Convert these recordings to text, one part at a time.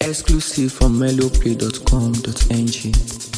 Exclusive from melloplay.com.ng.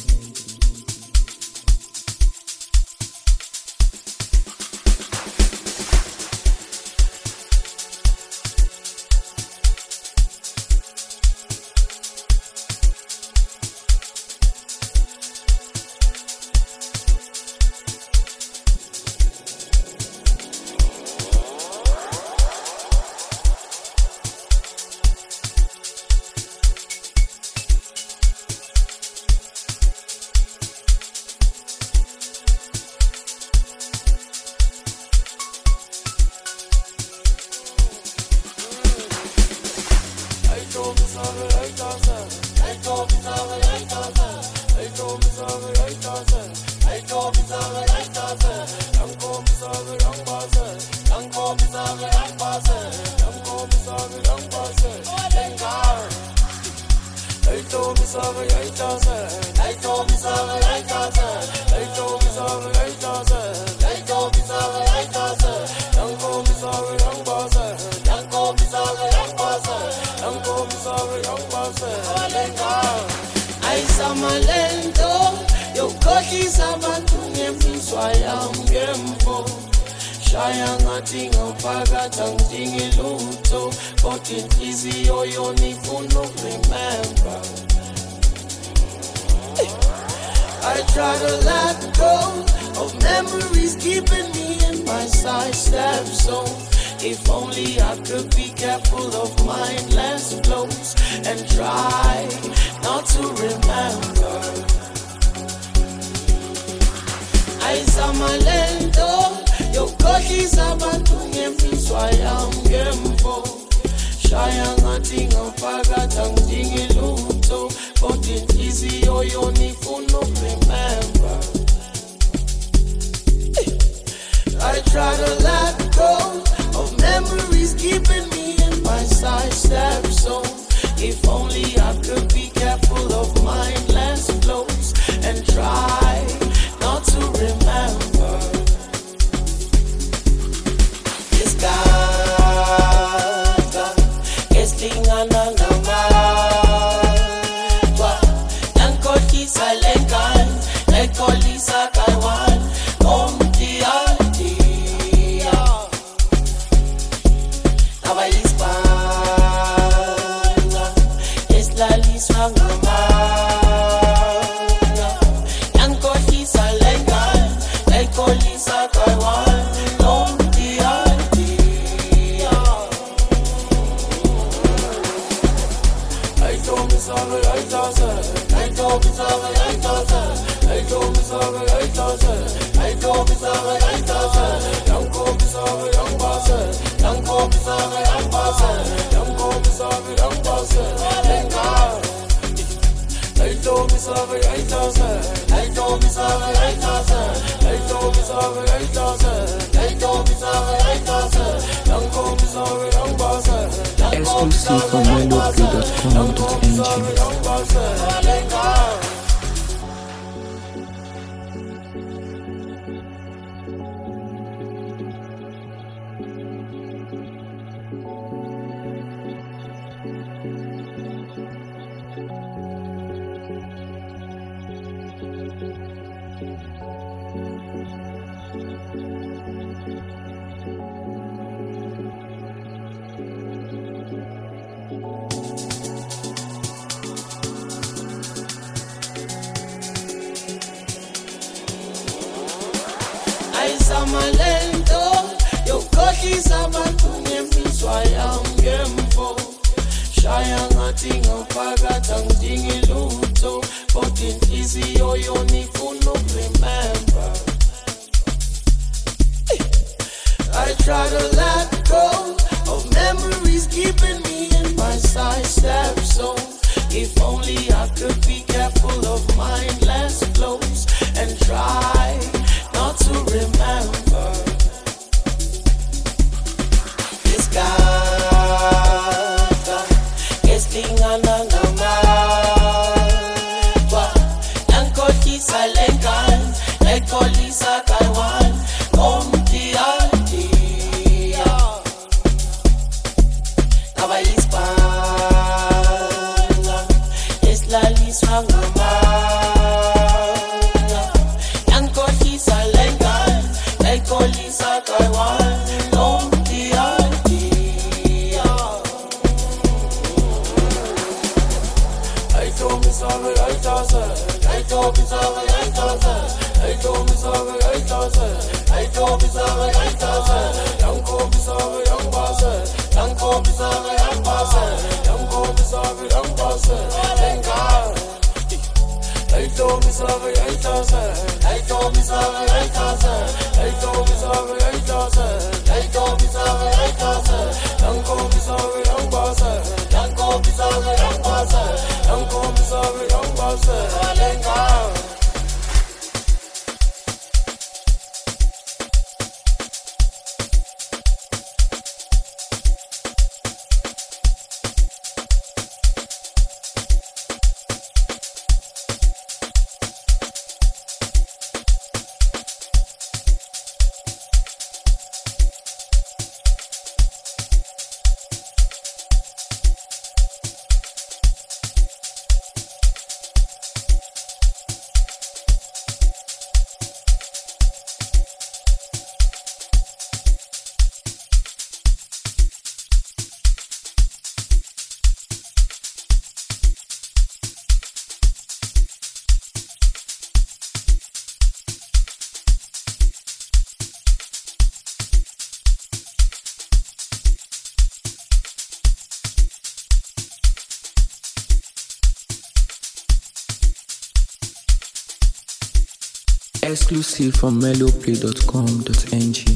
I try to let go of memories keeping me in my sidestep zone. If only I could be careful of mindless blows and try not to remember. Aizama lento, yokokisa bantunye mfiswa ya mgembo. Shaya ngati ngapagata mdingi luto, but it easy yo nifuno remember. I try to let go of memories keeping me in my sidestep zone. If only I could be careful of mindless blows and try not to remember. This gaga is lingana nawa. Nankotisa lengan, nekolisa kaiwan, omtia. Exclusive from melloplay.com.ng. Malento, yokokisa bantunye mfiswa ya mgembo. Shaya ngati ngapagata mdingi luto, but it easy yo nifuno remember. I try to let go of memories keeping me in my sidestep zone. If only I could be careful of mindless blows and try not to remember. This gaga is lingana nawa. Nankotisa lengan, nekolisa kaiwan, omtia. Nava Hispana, Exclusive from meloplay.com.ng.